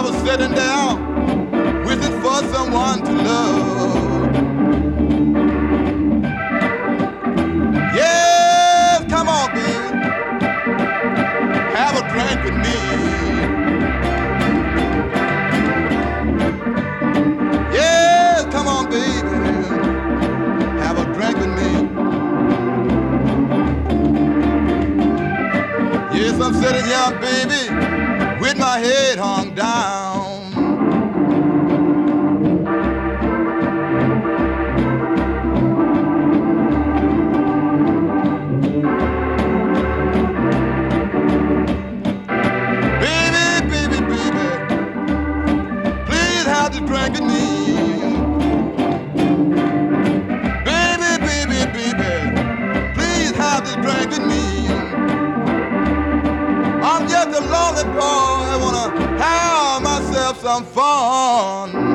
was sitting there wishing for someone to love. Yes, come on, baby, have a drink with me. Yes, come on, baby, have a drink with me. Yes, I'm sitting here, baby, with my head hung down. Baby, baby, baby, please have to drink with me. Baby, baby, baby, please have to drink with me. I'm just a lonely boy, I wanna have myself some fun.